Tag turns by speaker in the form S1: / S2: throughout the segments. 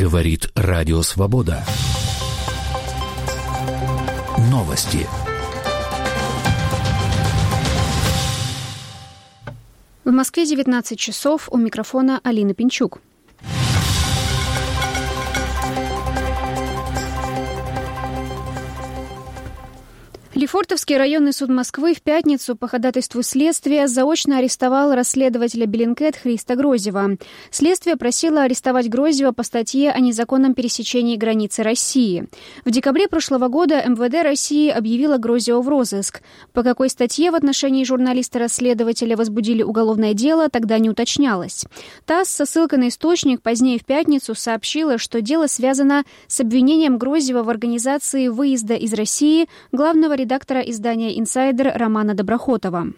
S1: Говорит Радио Свобода. Новости.
S2: В Москве 19 часов. У микрофона Алина Пинчук. Лефортовский районный суд Москвы в пятницу по ходатайству следствия заочно арестовал расследователя Bellingcat Христа Грозева. Следствие просило арестовать Грозева по статье о незаконном пересечении границы России. В декабре прошлого года МВД России объявило Грозева в розыск. По какой статье в отношении журналиста-расследователя возбудили уголовное дело, тогда не уточнялось. ТАСС со ссылкой на источник позднее в пятницу сообщила, что дело связано с обвинением Грозева в организации выезда из России главного редактора издания «Инсайдер» Романа Доброхотова.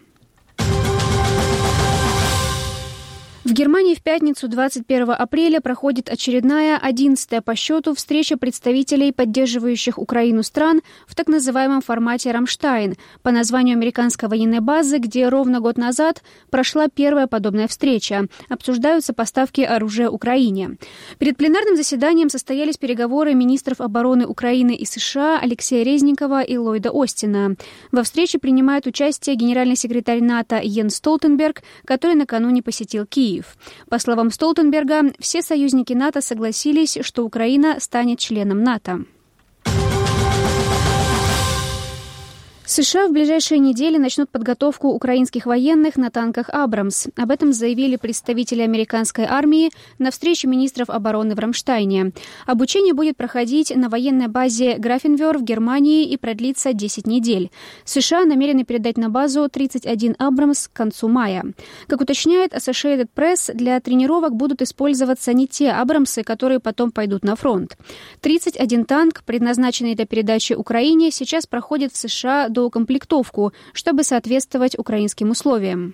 S2: В Германии в пятницу 21 апреля проходит очередная, 11-я по счету, встреча представителей поддерживающих Украину стран в так называемом формате «Рамштайн» по названию американской военной базы, где ровно год назад прошла первая подобная встреча. Обсуждаются поставки оружия Украине. Перед пленарным заседанием состоялись переговоры министров обороны Украины и США Алексея Резникова и Ллойда Остина. Во встрече принимает участие генеральный секретарь НАТО Йенс Столтенберг, который накануне посетил Киев. По словам Столтенберга, все союзники НАТО согласились, что Украина станет членом НАТО. США в ближайшие недели начнут подготовку украинских военных на танках «Абрамс». Об этом заявили представители американской армии на встрече министров обороны в Рамштайне. Обучение будет проходить на военной базе Графенвёр в Германии и продлится 10 недель. США намерены передать на базу 31 «Абрамс» к концу мая. Как уточняет Associated Press, для тренировок будут использоваться не те «Абрамсы», которые потом пойдут на фронт. 31 танк, предназначенный для передачи Украине, сейчас проходит в США доукомплектовку, чтобы соответствовать украинским условиям.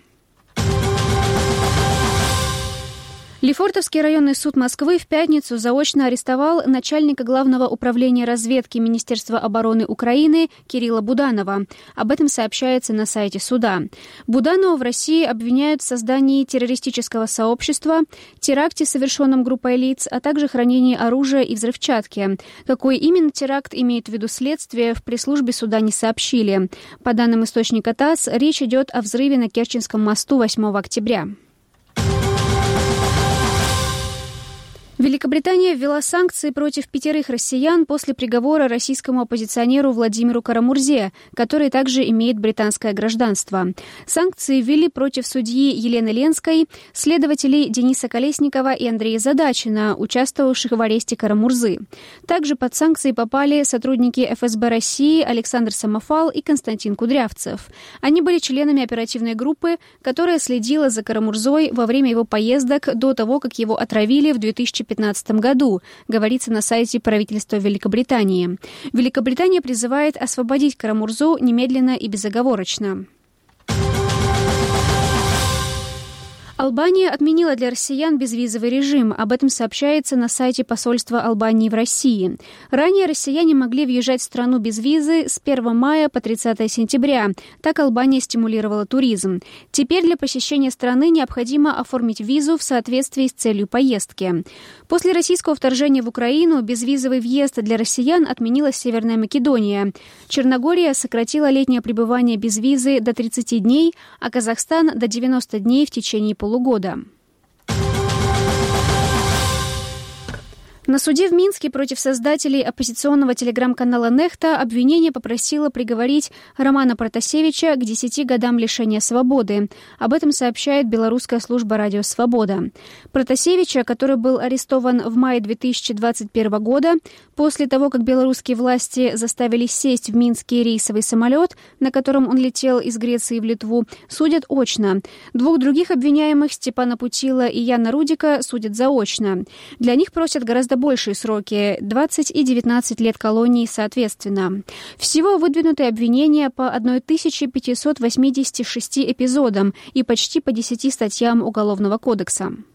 S2: Лефортовский районный суд Москвы в пятницу заочно арестовал начальника Главного управления разведки Министерства обороны Украины Кирилла Буданова. Об этом сообщается на сайте суда. Буданова в России обвиняют в создании террористического сообщества, теракте, совершенном группой лиц, а также хранении оружия и взрывчатки. Какой именно теракт имеет в виду следствие, в пресс-службе суда не сообщили. По данным источника ТАСС, речь идет о взрыве на Керченском мосту 8 октября. Великобритания ввела санкции против 5 россиян после приговора российскому оппозиционеру Владимиру Карамурзе, который также имеет британское гражданство. Санкции ввели против судьи Елены Ленской, следователей Дениса Колесникова и Андрея Задачина, участвовавших в аресте Карамурзы. Также под санкции попали сотрудники ФСБ России Александр Самофал и Константин Кудрявцев. Они были членами оперативной группы, которая следила за Карамурзой во время его поездок до того, как его отравили в 2015 году, говорится на сайте правительства Великобритании. Великобритания призывает освободить Карамурзу немедленно и безоговорочно. Албания отменила для россиян безвизовый режим. Об этом сообщается на сайте посольства Албании в России. Ранее россияне могли въезжать в страну без визы с 1 мая по 30 сентября. Так Албания стимулировала туризм. Теперь для посещения страны необходимо оформить визу в соответствии с целью поездки. После российского вторжения в Украину безвизовый въезд для россиян отменила Северная Македония. Черногория сократила летнее пребывание без визы до 30 дней, а Казахстан до 90 дней в течение полугода. На суде в Минске против создателей оппозиционного телеграм-канала «Нехта» обвинение попросило приговорить Романа Протасевича к 10 годам лишения свободы. Об этом сообщает белорусская служба «Радио Свобода». Протасевича, который был арестован в мае 2021 года, после того, как белорусские власти заставили сесть в минский рейсовый самолет, на котором он летел из Греции в Литву, судят очно. 2 других обвиняемых, Степана Путила и Яна Рудика, судят заочно. Для них просят гораздо большие сроки – 20 и 19 лет колонии соответственно. Всего выдвинуты обвинения по 1586 эпизодам и почти по 10 статьям Уголовного кодекса.